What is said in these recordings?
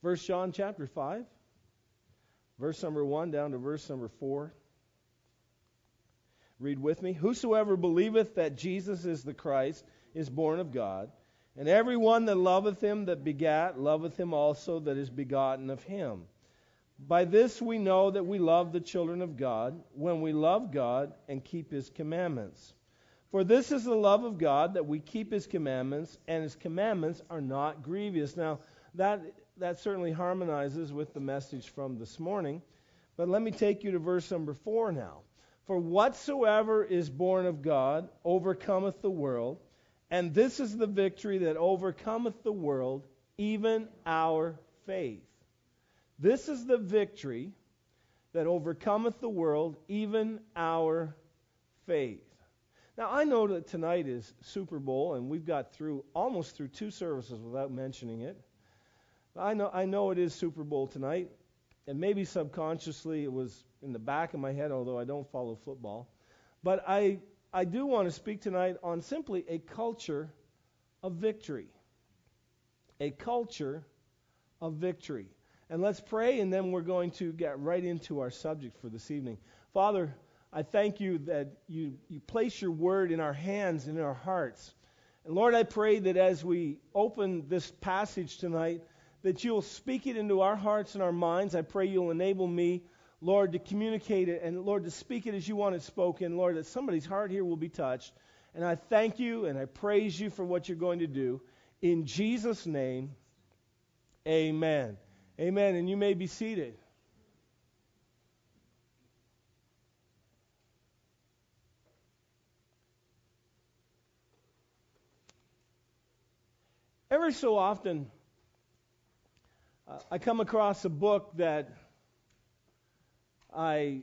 1 John chapter 5, verse number 1 down to verse number 4. Read with me. Whosoever believeth that Jesus is the Christ is born of God, and every one that loveth him that begat loveth him also that is begotten of him. By this we know that we love the children of God, when we love God and keep his commandments. For this is the love of God, that we keep his commandments, and his commandments are not grievous. Now, that certainly harmonizes with the message from this morning. But let me take you to verse number 4 now. For whatsoever is born of God overcometh the world, and this is the victory that overcometh the world, even our faith. This is the victory that overcometh the world, even our faith. Now, I know that tonight is Super Bowl, and we've got almost through 2 services without mentioning it. I know it is Super Bowl tonight, and maybe subconsciously it was in the back of my head, although I don't follow football. But I do want to speak tonight on simply a culture of victory. A culture of victory. And let's pray, and then we're going to get right into our subject for this evening. Father, I thank you that you place your word in our hands and in our hearts. And Lord, I pray that as we open this passage tonight, that you'll speak it into our hearts and our minds. I pray you'll enable me, Lord, to communicate it, and Lord, to speak it as you want it spoken. Lord, that somebody's heart here will be touched. And I thank you and I praise you for what you're going to do. In Jesus' name, amen. Amen. And you may be seated. Every so often, I come across a book that I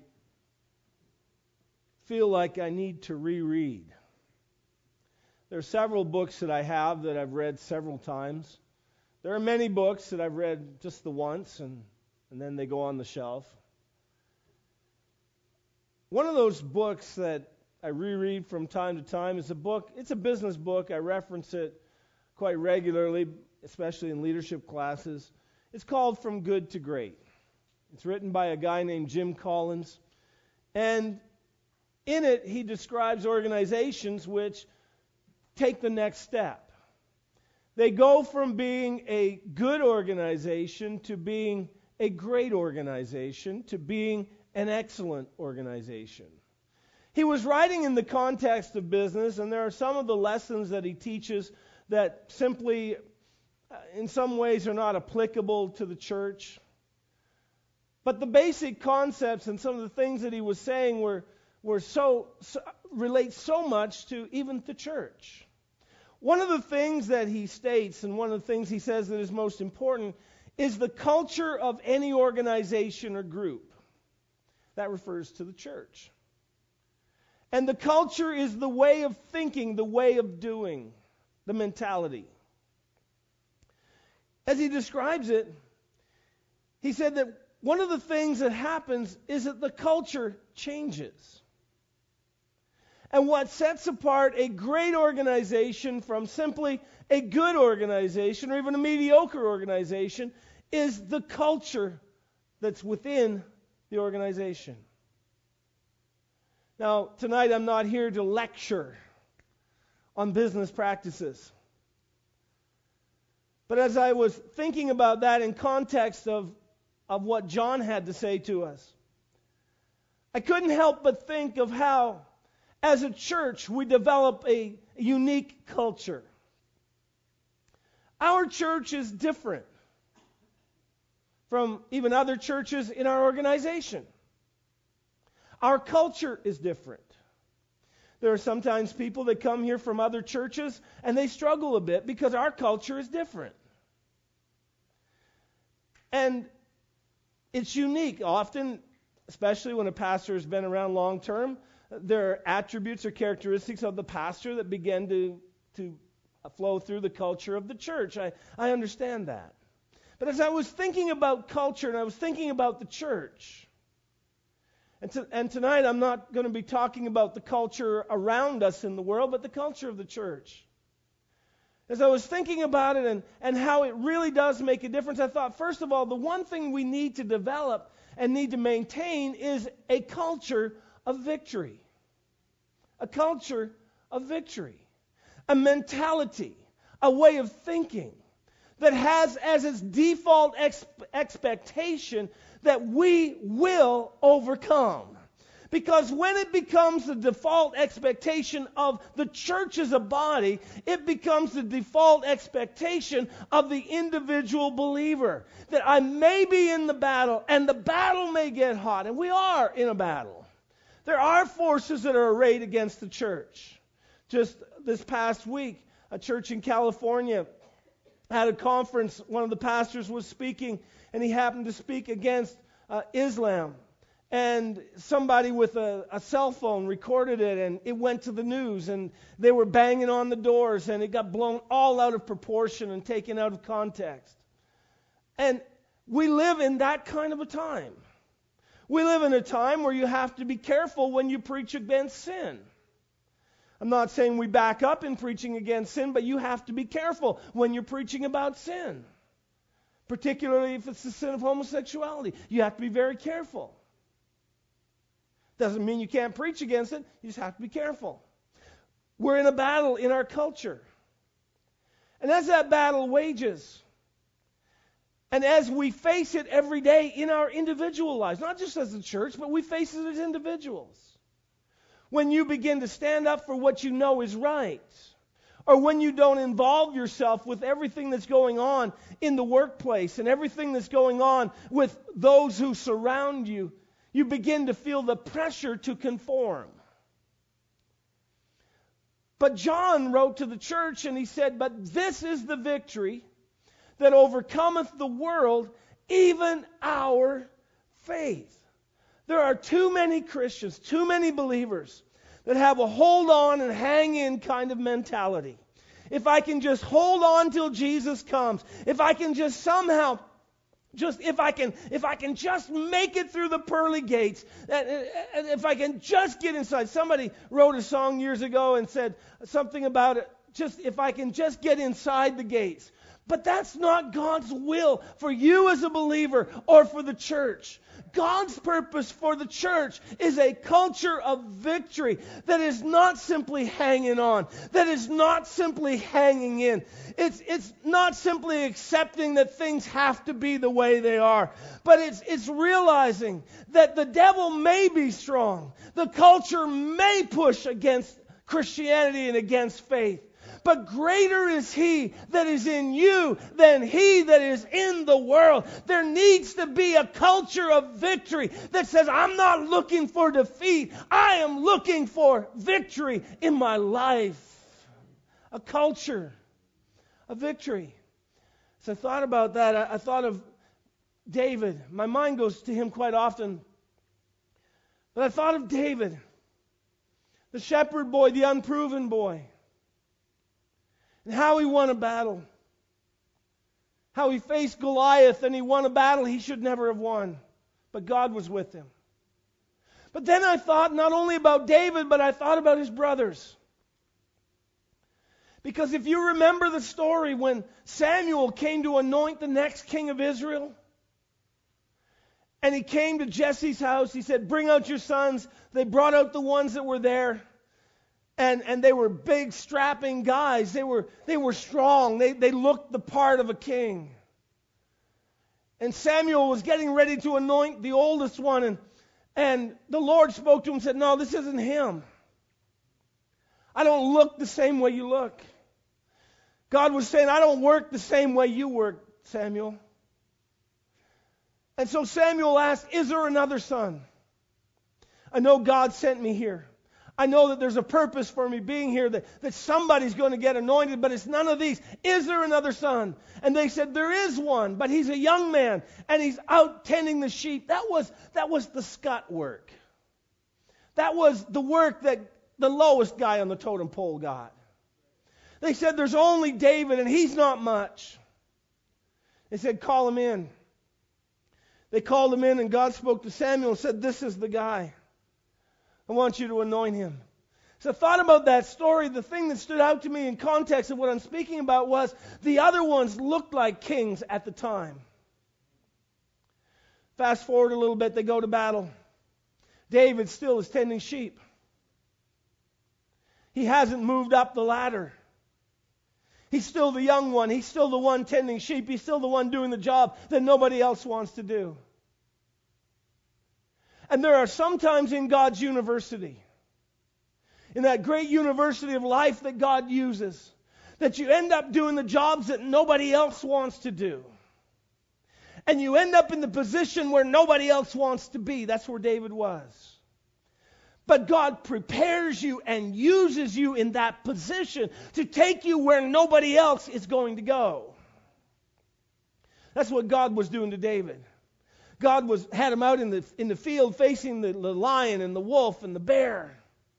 feel like I need to reread. There are several books that I have that I've read several times. There are many books that I've read just the once, and then they go on the shelf. One of those books that I reread from time to time is it's a business book. I reference it quite regularly, especially in leadership classes. It's called From Good to Great. It's written by a guy named Jim Collins. And in it, he describes organizations which take the next step. They go from being a good organization to being a great organization to being an excellent organization. He was writing in the context of business, and there are some of the lessons that he teaches that simply, in some ways, are not applicable to the church. But the basic concepts and some of the things that he was saying relate so much to even the church. One of the things that he states, and one of the things he says that is most important, is the culture of any organization or group. That refers to the church. And the culture is the way of thinking, the way of doing, the mentality. As he describes it, he said that one of the things that happens is that the culture changes. And what sets apart a great organization from simply a good organization or even a mediocre organization is the culture that's within the organization. Now, tonight I'm not here to lecture on business practices. But as I was thinking about that in context of what John had to say to us, I couldn't help but think of how, as a church, we develop a unique culture. Our church is different from even other churches in our organization. Our culture is different. There are sometimes people that come here from other churches and they struggle a bit because our culture is different. And it's unique. Often, especially when a pastor has been around long term, there are attributes or characteristics of the pastor that begin to flow through the culture of the church. I understand that. But as I was thinking about culture and I was thinking about the church, and tonight I'm not going to be talking about the culture around us in the world, but the culture of the church. As I was thinking about it and how it really does make a difference, I thought, first of all, the one thing we need to develop and need to maintain is a culture of victory. A culture of victory. A mentality, a way of thinking that has as its default expectation that we will overcome. Because when it becomes the default expectation of the church as a body, it becomes the default expectation of the individual believer. That I may be in the battle, and the battle may get hot, and we are in a battle. There are forces that are arrayed against the church. Just this past week, a church in California had a conference. One of the pastors was speaking, and he happened to speak against Islam. And somebody with a cell phone recorded it, and it went to the news, and they were banging on the doors, and it got blown all out of proportion and taken out of context. And we live in that kind of a time. We live in a time where you have to be careful when you preach against sin. I'm not saying we back up in preaching against sin, but you have to be careful when you're preaching about sin. Particularly if it's the sin of homosexuality. You have to be very careful. Doesn't mean you can't preach against it. You just have to be careful. We're in a battle in our culture. And as that battle wages, and as we face it every day in our individual lives, not just as a church, but we face it as individuals. When you begin to stand up for what you know is right, or when you don't involve yourself with everything that's going on in the workplace and everything that's going on with those who surround you, you begin to feel the pressure to conform. But John wrote to the church and he said, "But this is the victory that overcometh the world, even our faith." There are too many Christians, too many believers that have a hold on and hang in kind of mentality. If I can just hold on till Jesus comes, if I can just somehow if I can just make it through the pearly gates, if I can just get inside. Somebody wrote a song years ago and said something about it, just if I can just get inside the gates. But that's not God's will for you as a believer or for the church. God's purpose for the church is a culture of victory that is not simply hanging on, that is not simply hanging in. It's not simply accepting that things have to be the way they are, but it's realizing that the devil may be strong. The culture may push against Christianity and against faith. But greater is He that is in you than he that is in the world. There needs to be a culture of victory that says, I'm not looking for defeat. I am looking for victory in my life. A culture of victory. As I thought about that, I thought of David. My mind goes to him quite often. But I thought of David, the shepherd boy, the unproven boy. And how he won a battle. How he faced Goliath and he won a battle he should never have won. But God was with him. But then I thought not only about David, but I thought about his brothers. Because if you remember the story when Samuel came to anoint the next king of Israel, and he came to Jesse's house, he said, bring out your sons. They brought out the ones that were there. And they were big, strapping guys. They were strong. They looked the part of a king. And Samuel was getting ready to anoint the oldest one. And the Lord spoke to him and said, no, this isn't him. I don't look the same way you look. God was saying, I don't work the same way you work, Samuel. And so Samuel asked, is there another son? I know God sent me here. I know that there's a purpose for me being here, that somebody's going to get anointed, but it's none of these. Is there another son? And they said, there is one, but he's a young man, and he's out tending the sheep. That was the scut work. That was the work that the lowest guy on the totem pole got. They said, there's only David, and he's not much. They said, call him in. They called him in, and God spoke to Samuel and said, this is the guy. I want you to anoint him. So I thought about that story. The thing that stood out to me in context of what I'm speaking about was the other ones looked like kings at the time. Fast forward a little bit, they go to battle. David still is tending sheep. He hasn't moved up the ladder. He's still the young one. He's still the one tending sheep. He's still the one doing the job that nobody else wants to do. And there are some times in God's university, in that great university of life that God uses, that you end up doing the jobs that nobody else wants to do. And you end up in the position where nobody else wants to be. That's where David was. But God prepares you and uses you in that position to take you where nobody else is going to go. That's what God was doing to David. God had him out in the field facing the lion and the wolf and the bear.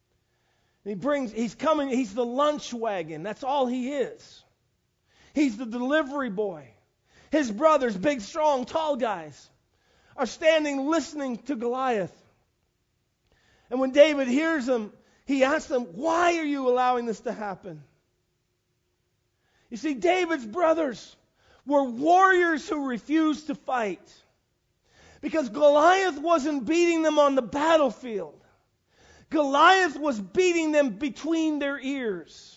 And he's the lunch wagon. That's all he is. He's the delivery boy. His brothers, big, strong, tall guys, are standing listening to Goliath. And when David hears them, he asks them, why are you allowing this to happen? You see, David's brothers were warriors who refused to fight. Because Goliath wasn't beating them on the battlefield. Goliath was beating them between their ears.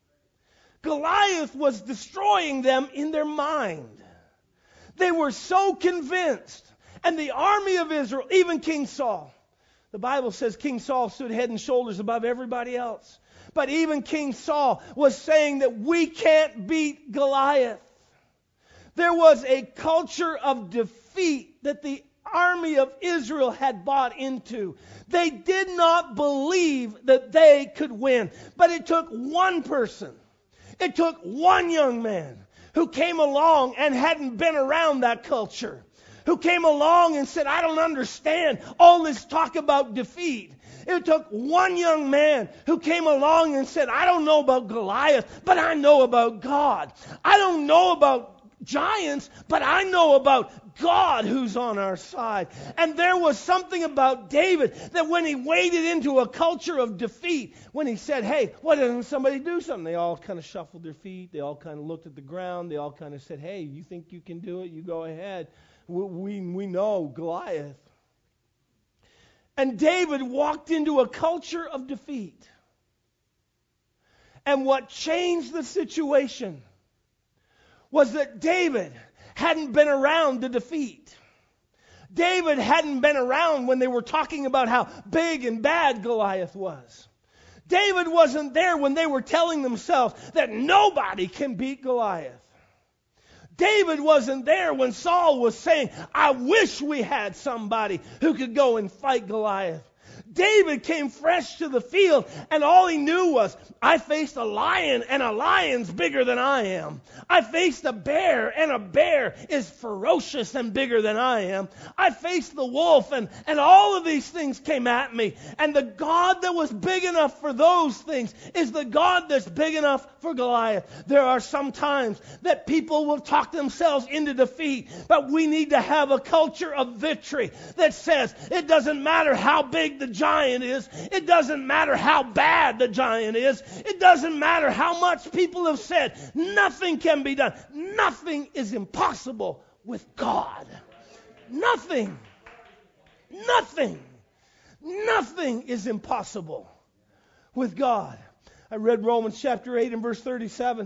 Goliath was destroying them in their mind. They were so convinced. And the army of Israel, even King Saul, the Bible says King Saul stood head and shoulders above everybody else. But even King Saul was saying that we can't beat Goliath. There was a culture of defeat that the army of Israel had bought into. They did not believe that they could win. But it took one person. It took one young man who came along and hadn't been around that culture. Who came along and said, I don't understand all this talk about defeat. It took one young man who came along and said, I don't know about Goliath, but I know about God. I don't know about giants, but I know about God who's on our side. And there was something about David that when he waded into a culture of defeat, when he said, hey, why doesn't somebody do something? They all kind of shuffled their feet. They all kind of looked at the ground. They all kind of said, hey, you think you can do it? You go ahead. We know Goliath. And David walked into a culture of defeat. And what changed the situation was that David hadn't been around the defeat. David hadn't been around when they were talking about how big and bad Goliath was. David wasn't there when they were telling themselves that nobody can beat Goliath. David wasn't there when Saul was saying, I wish we had somebody who could go and fight Goliath. David came fresh to the field, and all he knew was, I faced a lion, and a lion's bigger than I am. I faced a bear, and a bear is ferocious and bigger than I am. I faced the wolf, and all of these things came at me. And the God that was big enough for those things is the God that's big enough for Goliath. There are some times that people will talk themselves into defeat, but we need to have a culture of victory that says it doesn't matter how big the giant is. It doesn't matter how bad the giant is. It doesn't matter how much people have said. Nothing can be done. Nothing is impossible with God. Nothing. Nothing. Nothing is impossible with God. I read Romans chapter 8 and verse 37.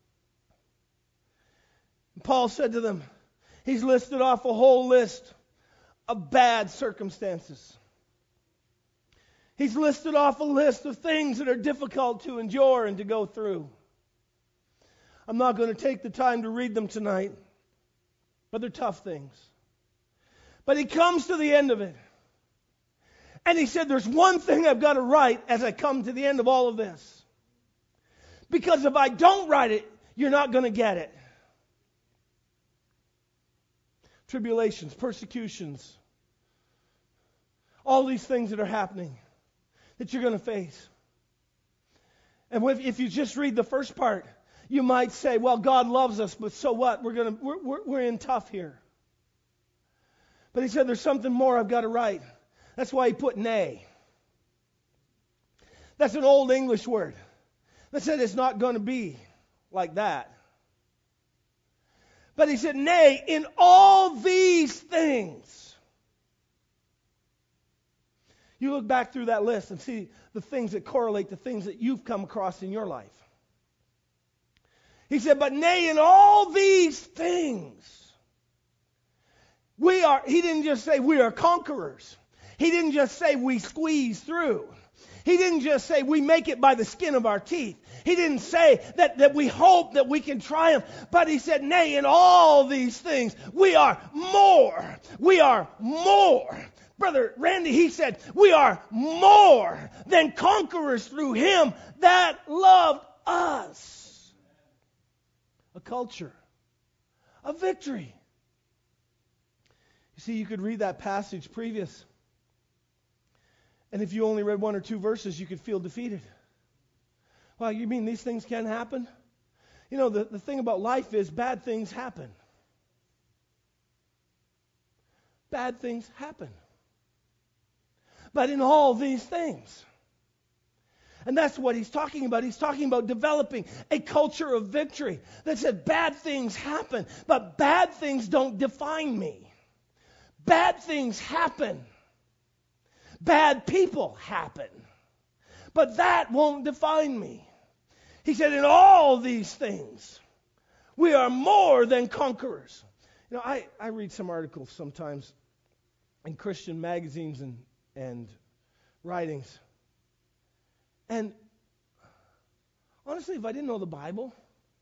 Paul said to them, he's listed off a whole list of bad circumstances. He's listed off a list of things that are difficult to endure and to go through. I'm not going to take the time to read them tonight, but they're tough things. But he comes to the end of it. And he said, there's one thing I've got to write as I come to the end of all of this. Because if I don't write it, you're not going to get it. Tribulations, persecutions, all these things that are happening that you're going to face. And if you just read the first part, you might say, well, God loves us, but so what? We're in tough here. But he said, there's something more I've got to write. That's why he put an A. That's an old English word that said it's not going to be like that. But he said, nay, in all these things. You look back through that list and see the things that correlate to things that you've come across in your life. He said, but nay, in all these things, he didn't just say we are conquerors. He didn't just say we squeeze through. He didn't just say we make it by the skin of our teeth. He didn't say that we hope that we can triumph. But he said, nay, in all these things, we are more. We are more. Brother Randy, he said, we are more than conquerors through him that loved us. A culture of victory. You see, you could read that passage previous, and if you only read 1 or 2 verses, you could feel defeated. Well, you mean these things can't happen? You know, the thing about life is bad things happen. Bad things happen. But in all these things. And that's what he's talking about. He's talking about developing a culture of victory that said bad things happen, but bad things don't define me. Bad things happen. Bad people happen. But that won't define me. He said, in all these things, we are more than conquerors. You know, I read some articles sometimes in Christian magazines and writings. And honestly, if I didn't know the Bible,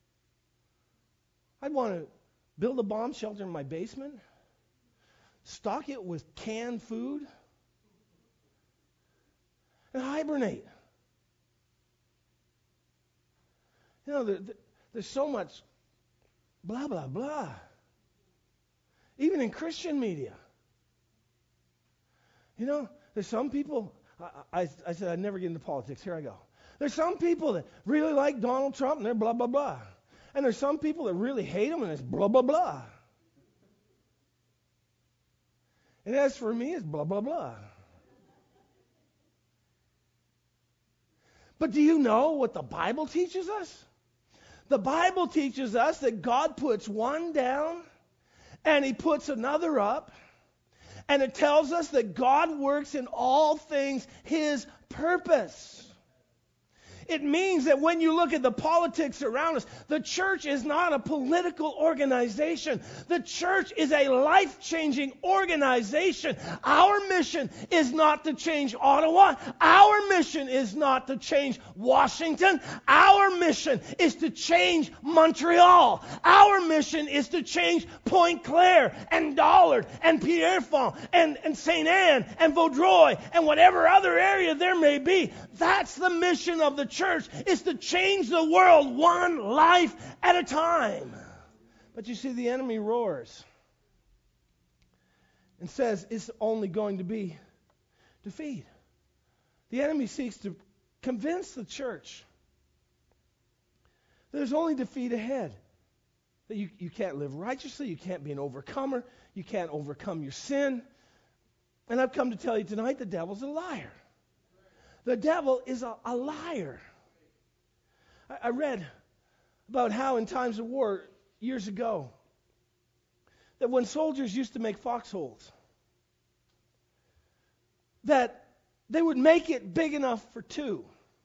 I'd want to build a bomb shelter in my basement, stock it with canned food, and hibernate. You know, there's so much blah, blah, blah. Even in Christian media. You know, there's some people, I said I'd never get into politics. Here I go. There's some people that really like Donald Trump and they're blah, blah, blah. And there's some people that really hate him and it's blah, blah, blah. And as for me, it's blah, blah, blah. But do you know what the Bible teaches us? The Bible teaches us that God puts one down and he puts another up. And it tells us that God works in all things his purpose. It means that when you look at the politics around us, the church is not a political organization. The church is a life-changing organization. Our mission is not to change Ottawa. Our mission is not to change Washington. Our mission is to change Montreal. Our mission is to change Pointe Claire and Dollard and Pierrefonds and St. Anne and Vaudreuil and whatever other area there may be. That's the mission of the church, is to change the world one life at a time. But you see, the enemy roars and says it's only going to be defeat. The enemy seeks to convince the church there's only defeat ahead. That you can't live righteously, you can't be an overcomer, you can't overcome your sin. And I've come to tell you tonight, the devil's a liar. The devil is a liar. I read about how in times of war years ago, that when soldiers used to make foxholes, that they would make it big enough for 2.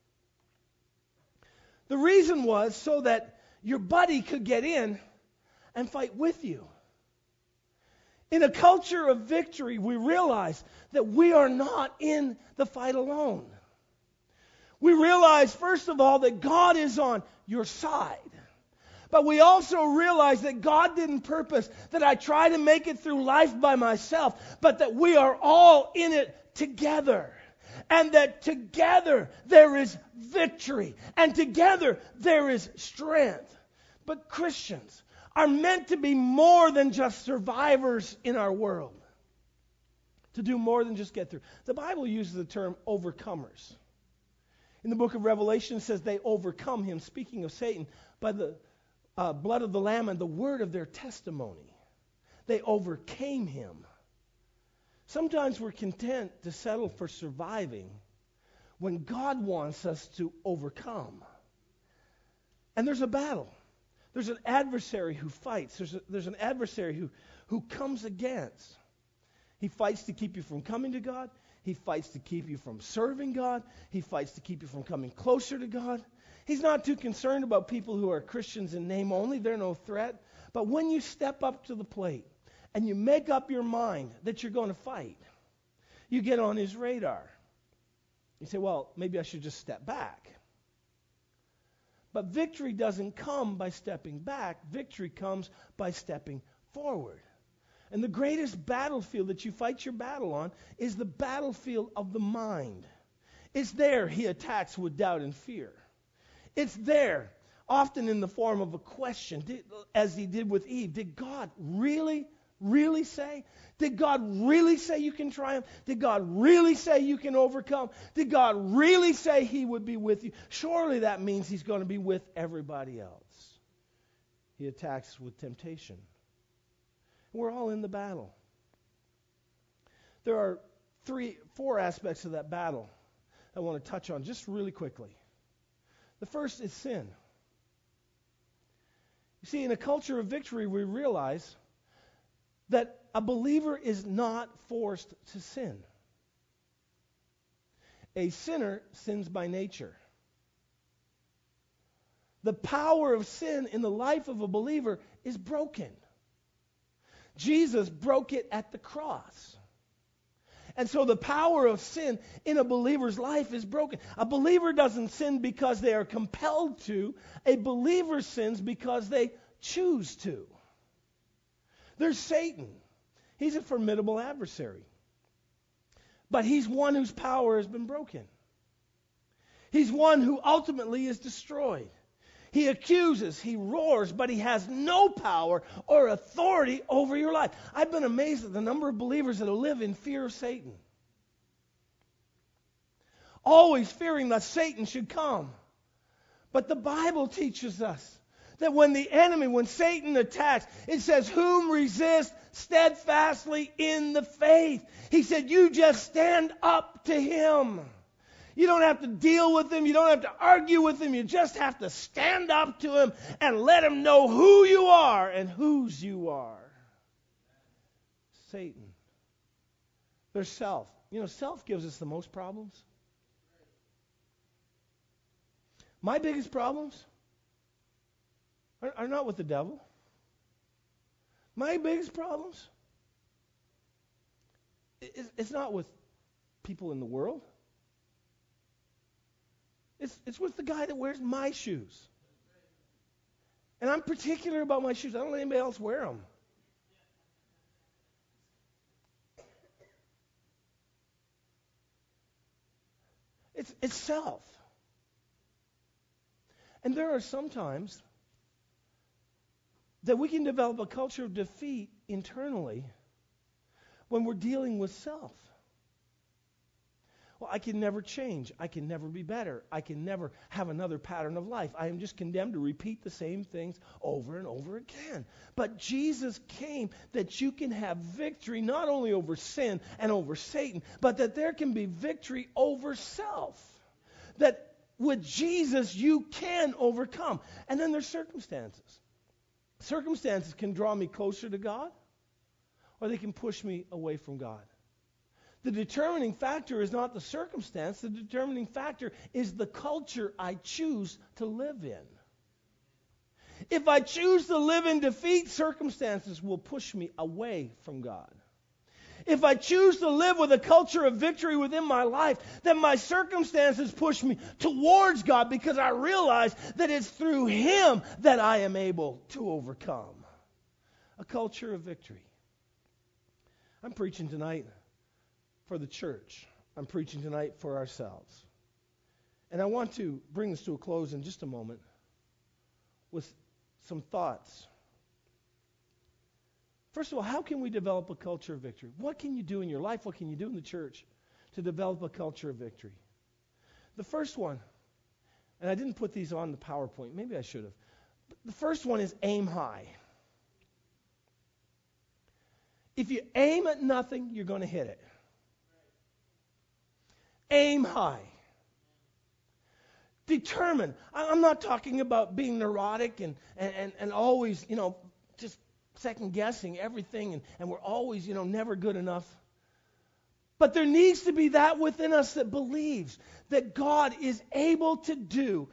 The reason was so that your buddy could get in and fight with you. In a culture of victory, we realize that we are not in the fight alone. We realize, first of all, that God is on your side. But we also realize that God didn't purpose that I try to make it through life by myself, but that we are all in it together. And that together there is victory. And together there is strength. But Christians are meant to be more than just survivors in our world. To do more than just get through. The Bible uses the term overcomers. In the book of Revelation, it says they overcome him, speaking of Satan, by the blood of the Lamb and the word of their testimony. They overcame him. Sometimes we're content to settle for surviving when God wants us to overcome. And there's a battle. There's an adversary who fights. There's an adversary who comes against. He fights to keep you from coming to God. He fights to keep you from serving God. He fights to keep you from coming closer to God. He's not too concerned about people who are Christians in name only. They're no threat. But when you step up to the plate and you make up your mind that you're going to fight, you get on his radar. You say, well, maybe I should just step back. But victory doesn't come by stepping back. Victory comes by stepping forward. And the greatest battlefield that you fight your battle on is the battlefield of the mind. It's there he attacks with doubt and fear. It's there, often in the form of a question, as he did with Eve. Did God really say? Did God really say you can triumph? Did God really say you can overcome? Did God really say he would be with you? Surely that means he's going to be with everybody else. He attacks with temptation. We're all in the battle. There are 4 aspects of that battle I want to touch on just really quickly. The first is sin. You see, in a culture of victory, we realize that a believer is not forced to sin. A sinner sins by nature. The power of sin in the life of a believer is broken. Jesus broke it at the cross. And so the power of sin in a believer's life is broken. A believer doesn't sin because they are compelled to. A believer sins because they choose to. There's Satan. He's a formidable adversary. But he's one whose power has been broken. He's one who ultimately is destroyed. He accuses, he roars, but he has no power or authority over your life. I've been amazed at the number of believers that live in fear of Satan. Always fearing that Satan should come. But the Bible teaches us that when Satan attacks, it says, whom resist steadfastly in the faith. He said, you just stand up to him. You don't have to deal with him. You don't have to argue with him. You just have to stand up to him and let him know who you are and whose you are. Satan. There's self. You know, self gives us the most problems. My biggest problems are not with the devil. My biggest problems, it's not with people in the world. It's with the guy that wears my shoes. And I'm particular about my shoes. I don't let anybody else wear them. It's self. And there are some times that we can develop a culture of defeat internally when we're dealing with self. Well, I can never change. I can never be better. I can never have another pattern of life. I am just condemned to repeat the same things over and over again. But Jesus came that you can have victory not only over sin and over Satan, but that there can be victory over self. That with Jesus you can overcome. And then there's circumstances. Circumstances can draw me closer to God, or they can push me away from God. The determining factor is not the circumstance. The determining factor is the culture I choose to live in. If I choose to live in defeat, circumstances will push me away from God. If I choose to live with a culture of victory within my life, then my circumstances push me towards God because I realize that it's through Him that I am able to overcome. A culture of victory. I'm preaching tonight for the church. I'm preaching tonight for ourselves. And I want to bring this to a close in just a moment with some thoughts. First of all, how can we develop a culture of victory? What can you do in your life? What can you do in the church to develop a culture of victory? The first one, and I didn't put these on the PowerPoint. Maybe I should have. The first one is aim high. If you aim at nothing, you're going to hit it. Aim high. Determined. I'm not talking about being neurotic and always, just second guessing everything and we're always, never good enough. But there needs to be that within us that believes that God is able to do.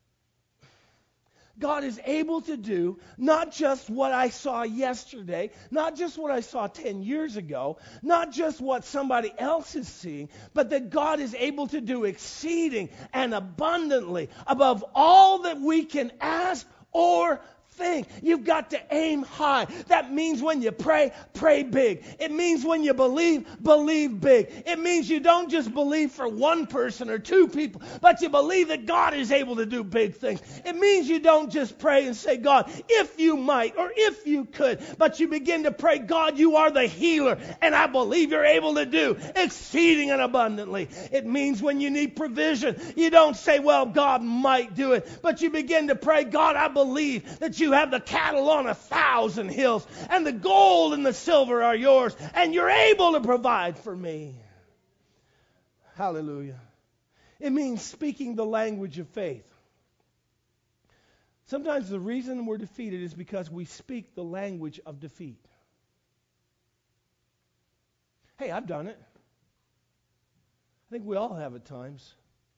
God is able to do not just what I saw yesterday, not just what I saw 10 years ago, not just what somebody else is seeing, but that God is able to do exceeding and abundantly above all that we can ask or think. You've got to aim high. That means when you pray, pray big. It means when you believe, believe big. It means you don't just believe for one person or two people, but you believe that God is able to do big things. It means you don't just pray and say, God, if you might or if you could, but you begin to pray, God, you are the healer, and I believe you're able to do exceeding and abundantly. It means when you need provision, you don't say, well, God might do it, but you begin to pray, God, I believe that you have the cattle on 1,000 hills, and the gold and the silver are yours, and you're able to provide for me. Hallelujah. It means speaking the language of faith. Sometimes the reason we're defeated is because we speak the language of defeat. Hey, I've done it. I think we all have at times.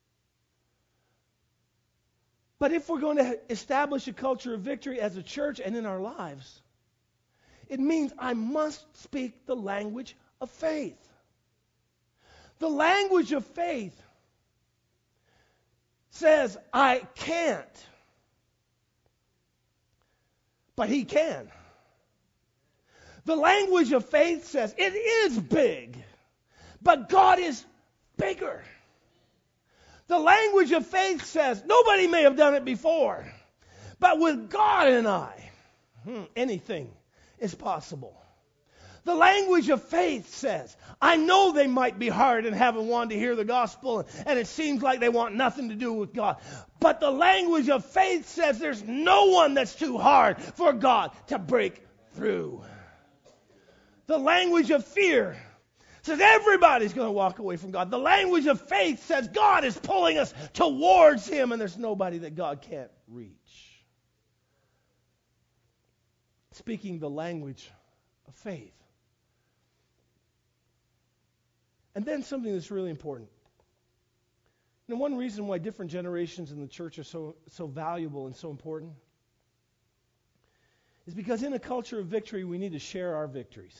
But if we're going to establish a culture of victory as a church and in our lives, it means I must speak the language of faith. The language of faith says, I can't, but he can. The language of faith says, it is big, but God is bigger. The language of faith says, nobody may have done it before, but with God and I, anything is possible. The language of faith says, I know they might be hard and haven't wanted to hear the gospel, and it seems like they want nothing to do with God. But the language of faith says there's no one that's too hard for God to break through. The language of fear says everybody's going to walk away from God. The language of faith says God is pulling us towards him, and there's nobody that God can't reach. Speaking the language of faith. And then something that's really important. And one reason why different generations in the church are so valuable and so important is because in a culture of victory, we need to share our victories.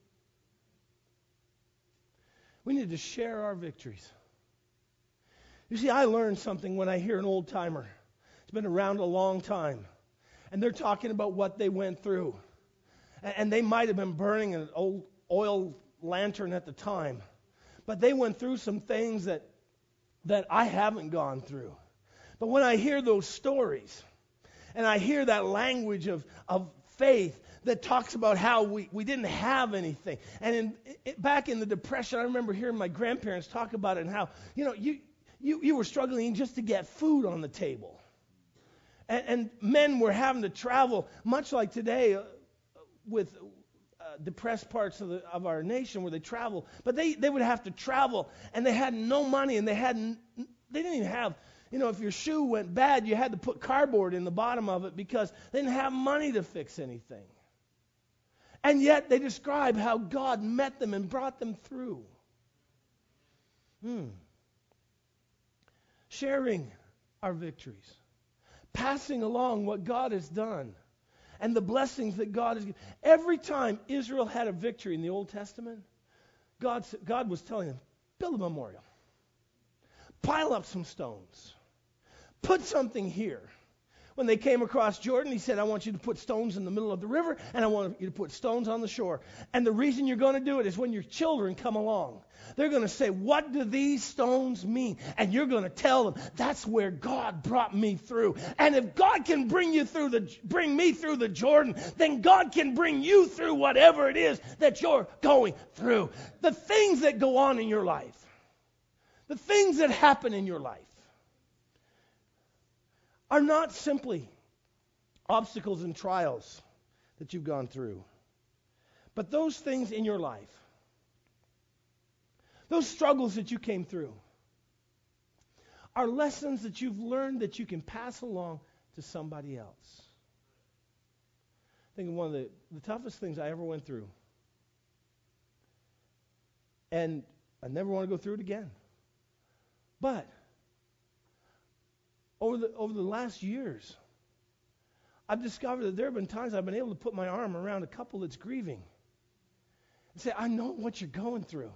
We need to share our victories. You see, I learned something when I hear an old timer. It's been around a long time. And they're talking about what they went through. And they might have been burning an old oil lantern at the time. But they went through some things that I haven't gone through. But when I hear those stories, and I hear that language of faith that talks about how we didn't have anything. And back in the Depression, I remember hearing my grandparents talk about it and how, you were struggling just to get food on the table. And men were having to travel, much like today with depressed parts of our nation where they travel. But they would have to travel, and they had no money, and they didn't even have, if your shoe went bad, you had to put cardboard in the bottom of it because they didn't have money to fix anything. And yet they describe how God met them and brought them through. Sharing our victories. Passing along what God has done. And the blessings that God has given. Every time Israel had a victory in the Old Testament, God was telling them, build a memorial. Pile up some stones. Put something here. When they came across Jordan, he said, I want you to put stones in the middle of the river, and I want you to put stones on the shore. And the reason you're going to do it is when your children come along, they're going to say, what do these stones mean? And you're going to tell them, that's where God brought me through. And if God can bring me through the Jordan, then God can bring you through whatever it is that you're going through. The things that go on in your life, the things that happen in your life, are not simply obstacles and trials that you've gone through. But those things in your life, those struggles that you came through, are lessons that you've learned that you can pass along to somebody else. I think one of the toughest things I ever went through. And I never want to go through it again. But over the last years, I've discovered that there have been times I've been able to put my arm around a couple that's grieving and say, I know what you're going through.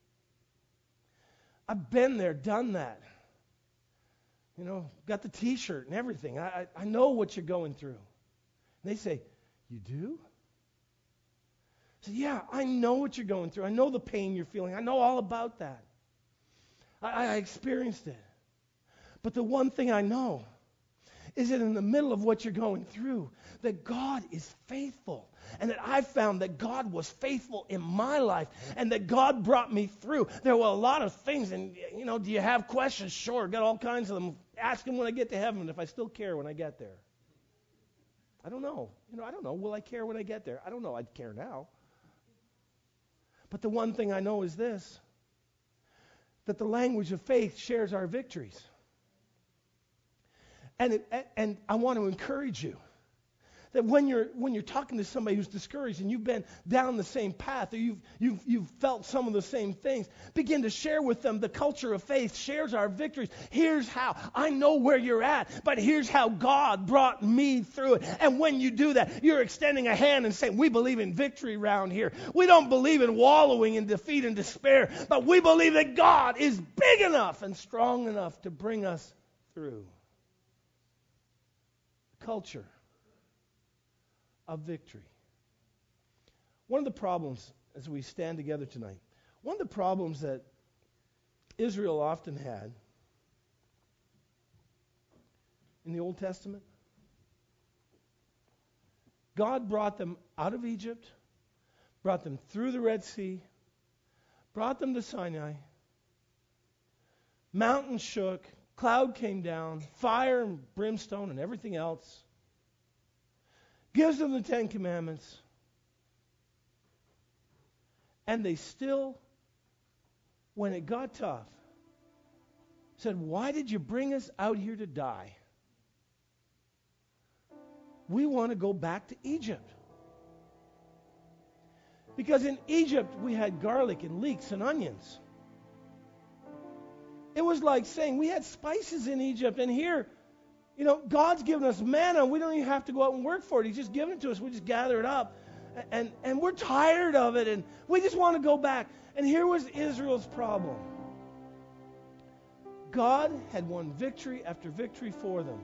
I've been there, done that. Got the T-shirt and everything. I know what you're going through. And they say, you do? I say, yeah, I know what you're going through. I know the pain you're feeling. I know all about that. I experienced it. But the one thing I know is that in the middle of what you're going through, that God is faithful. And that I found that God was faithful in my life and that God brought me through. There were a lot of things, and, do you have questions? Sure, got all kinds of them. Ask them when I get to heaven if I still care when I get there. I don't know. I don't know. Will I care when I get there? I don't know. I'd care now. But the one thing I know is this, that the language of faith shares our victories. And I want to encourage you that when you're talking to somebody who's discouraged and you've been down the same path or you've felt some of the same things, begin to share with them the culture of faith shares our victories. Here's how. I know where you're at, but here's how God brought me through it. And when you do that, you're extending a hand and saying, we believe in victory around here. We don't believe in wallowing in defeat and despair, but we believe that God is big enough and strong enough to bring us through. Culture of victory. One of the problems as we stand together tonight, one of the problems that Israel often had in the Old Testament, God brought them out of Egypt, brought them through the Red Sea, brought them to Sinai, mountain shook, cloud came down, fire and brimstone and everything else. Gives them the 10 Commandments. And they still, when it got tough, said, why did you bring us out here to die? We want to go back to Egypt. Because in Egypt we had garlic and leeks and onions. It was like saying we had spices in Egypt, and here, God's given us manna. We don't even have to go out and work for it. He's just given it to us. We just gather it up. And we're tired of it, and we just want to go back. And here was Israel's problem. God had won victory after victory for them.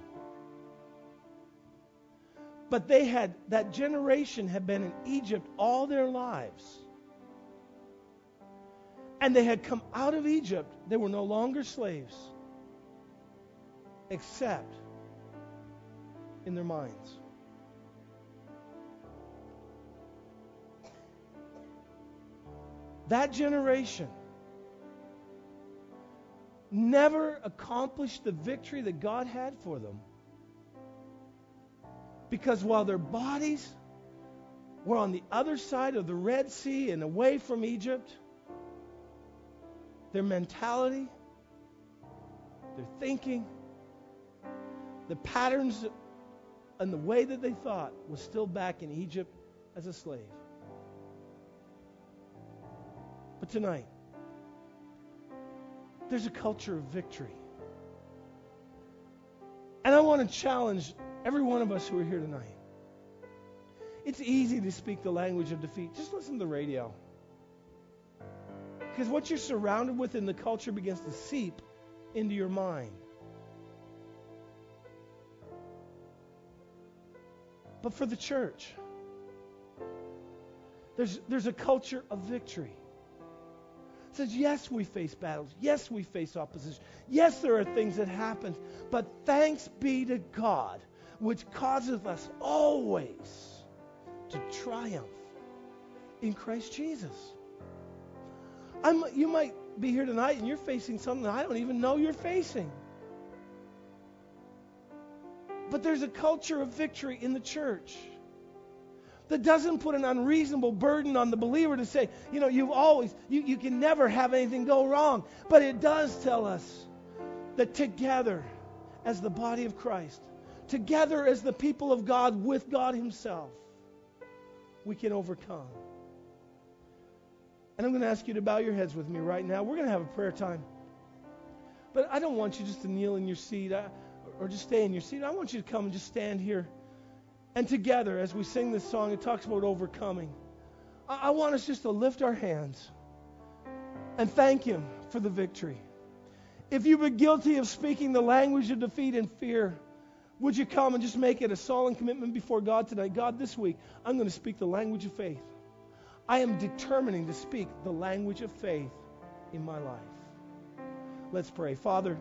But that generation had been in Egypt all their lives. And they had come out of Egypt. They were no longer slaves, except in their minds. That generation never accomplished the victory that God had for them. Because while their bodies were on the other side of the Red Sea and away from Egypt, their mentality, their thinking, the patterns and the way that they thought was still back in Egypt as a slave. But tonight, there's a culture of victory. And I want to challenge every one of us who are here tonight. It's easy to speak the language of defeat. Just listen to the radio. Because what you're surrounded with in the culture begins to seep into your mind. But for the church, there's a culture of victory. It says, yes, we face battles. Yes, we face opposition. Yes, there are things that happen. But thanks be to God, which causes us always to triumph in Christ Jesus. You might be here tonight and you're facing something that I don't even know you're facing. But there's a culture of victory in the church that doesn't put an unreasonable burden on the believer to say, you can never have anything go wrong. But it does tell us that together as the body of Christ, together as the people of God with God Himself, we can overcome. And I'm going to ask you to bow your heads with me right now. We're going to have a prayer time. But I don't want you just to kneel in your seat or just stay in your seat. I want you to come and just stand here. And together, as we sing this song, it talks about overcoming. I want us just to lift our hands and thank Him for the victory. If you've been guilty of speaking the language of defeat and fear, would you come and just make it a solemn commitment before God tonight? God, this week, I'm going to speak the language of faith. I am determining to speak the language of faith in my life. Let's pray. Father,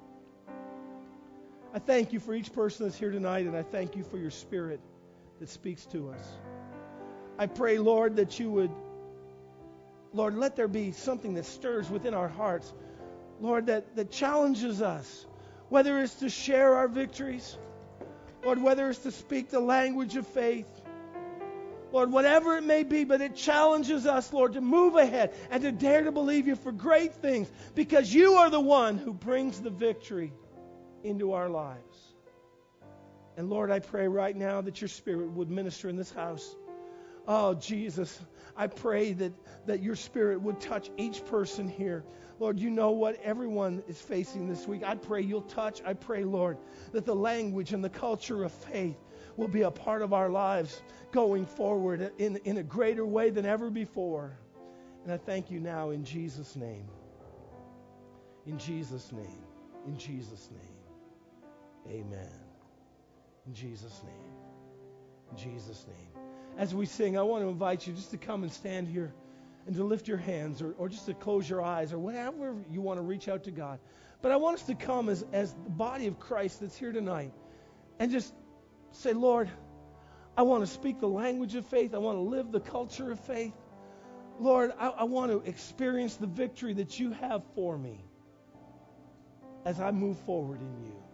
I thank You for each person that's here tonight, and I thank You for Your Spirit that speaks to us. I pray, Lord, that You would, Lord, let there be something that stirs within our hearts, Lord, that challenges us, whether it's to share our victories, Lord, whether it's to speak the language of faith, Lord, whatever it may be, but it challenges us, Lord, to move ahead and to dare to believe You for great things, because You are the one who brings the victory into our lives. And Lord, I pray right now that Your Spirit would minister in this house. Oh, Jesus, I pray that Your Spirit would touch each person here. Lord, You know what everyone is facing this week. I pray You'll touch. I pray, Lord, that the language and the culture of faith will be a part of our lives going forward in a greater way than ever before. And I thank You now in Jesus' name. In Jesus' name. In Jesus' name. Amen. In Jesus' name. In Jesus' name. As we sing, I want to invite you just to come and stand here and to lift your hands or just to close your eyes or whatever you want to reach out to God. But I want us to come as the body of Christ that's here tonight and just say, Lord, I want to speak the language of faith. I want to live the culture of faith. Lord, I want to experience the victory that You have for me as I move forward in You.